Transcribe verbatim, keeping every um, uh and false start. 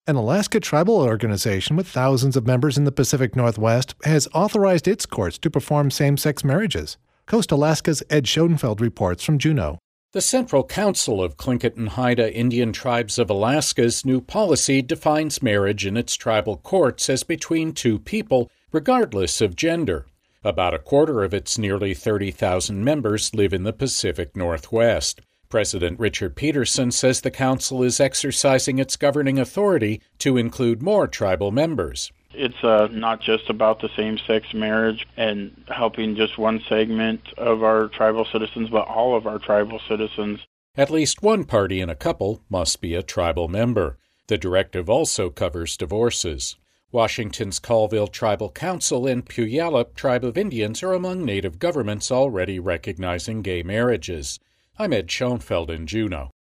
An Alaska tribal organization with thousands of members in the Pacific Northwest has authorized its courts to perform same-sex marriages. Coast Alaska's Ed Schoenfeld reports from Juneau. The Central Council of Tlingit and Haida Indian Tribes of Alaska's new policy defines marriage in its tribal courts as between two people, regardless of gender. About a quarter of its nearly thirty thousand members live in the Pacific Northwest. President Richard Peterson says the council is exercising its governing authority to include more tribal members. It's uh, not just about the same-sex marriage and helping just one segment of our tribal citizens, but all of our tribal citizens. At least one party in a couple must be a tribal member. The directive also covers divorces. Washington's Colville Tribal Council and Puyallup Tribe of Indians are among Native governments already recognizing gay marriages. I'm Ed Schoenfeld in Juneau.